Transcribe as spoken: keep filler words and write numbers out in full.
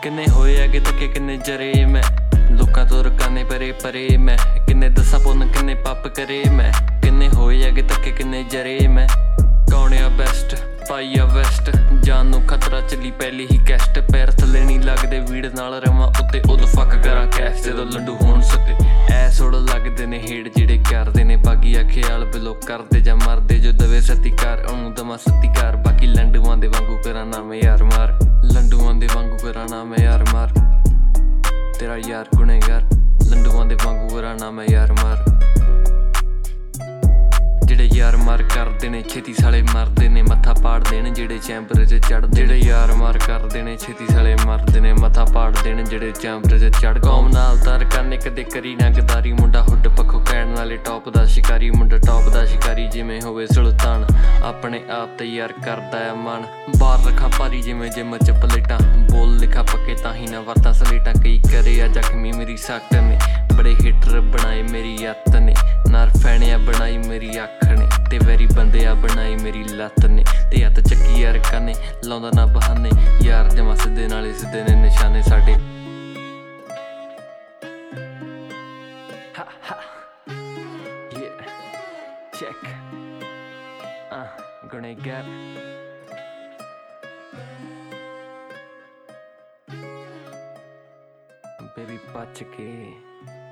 किन्ने होए अगे धक्के किन्ने जरे मैं लोकां तो रकाने परे परे मैं किन्ने दसा पुन्न किन्ने पाप करे मैं किन्ने होए अगे धक्के किन्ने जरे मैं कौन आ बेस्ट पाई आ वेस्ट जान नू खतरा चली पहली ही कैस्ट पैर थले नहीं लगदे वीड़ नाल रवां उत्ते उद फक करा कैश जदों लड्डू होण सके ऐ सुड़ लगदे ने हेड़ जिहड़े करदे ने बागी ख्याल बिलो करदे जां मरदे जो दवे सत्तिकार ओनू दमा सत्तिकार बाकी लंडूआं दे वांगू करा ना मैं यार मार लंडूआं दे वांगू करा ना मैं यार मार तेरा यार गुनेगार लंडूआं दे वांगू करा ना मैं यार मार ਜਿਹੜੇ ਯਾਰ ਮਾਰ ਕਰਦੇ ਨੇ ਛੇਤੀ ਸਾਲੇ ਮਰਦੇ ਨੇ ਮੱਥਾ ਪਾੜ ਦੇਣ ਜਿਹੜੇ ਚੈਂਬਰ 'ਚ ਚੜ੍ਹਦੇ ਜਿਹੜੇ ਯਾਰ ਮਾਰ ਕਰਦੇ ਨੇ ਛੇਤੀ ਸਾਲੇ ਮਰਦੇ ਨੇ ਮੱਥਾ ਪਾੜ ਦੇਣ ਜਿਹੜੇ ਚੈਂਬਰ 'ਚ ਚੜ੍ਹ ਕੌਮ ਨਾਲ ਤਰ ਕਰਨੇ ਕਦੇ ਕਰੀ ਨਾ ਗਦਾਰੀ ਮੁੰਡਾ ਹੁੱਡ ਪੱਖੋਂ ਕਹਿਣ ਵਾਲੇ ਟੌਪ ਦਾ ਸ਼ਿਕਾਰੀ ਮੁੰਡਾ ਟੌਪ ਦਾ ਸ਼ਿਕਾਰੀ ਜਿਵੇਂ ਹੋਵੇ ਸੁਲਤਾਨ ਆਪਣੇ ਆਪ ਤੇ ਯਾਰ ਕਰਦਾ ਆ ਮਨ ਬਾਹਰ ਰੱਖਾਂ ਭਾਰੀ ਜਿਵੇਂ ਜਿਮ 'ਚ ਪਲੇਟਾਂ ਬੋਲ ਲਿਖਾ ਪੱਕੇ ਤਾਂ ਹੀ ਨਾ ਵਰਤਾਂ ਸਲੇਟਾਂ ਕਈ ਕਰੇ ਆ ਜ਼ਖਮੀ ਮੇਰੀ ਸੱਟ ਨੇ ਬੜੇ ਹੀਟਰ ਬਣਾਏ ਮੇਰੀ ਅੱਤ ਨੇ ਨਾਰ ਫੈਣਿਆ ਬਣਾਈ ਮੇਰੀ ਅੱਖ ਨੇ ਤੇ ਵੈਰੀ ਬੰਦੇ ਆ ਬਣਾਈ ਮੇਰੀ ਲੱਤ ਨੇ ਤੇ ਹੱਥ ਚੱਕੀ ਯਾਰ ਕਾਨੇ ਲਾਉਂਦਾ ਨਾ ਬਹਾਨੇ ਯਾਰ ਜਮਾ ਸਿੱਧੇ ਨਾਲੇ ਸਿੱਧੇ ਨੇ ਨਿਸ਼ਾਨੇ ਸਾਡੇ ਹਾ ਹਾ yeah check uh ਗੁਨੇਗਾਰ ਬੇਬੀ ਬਚ ਕੇ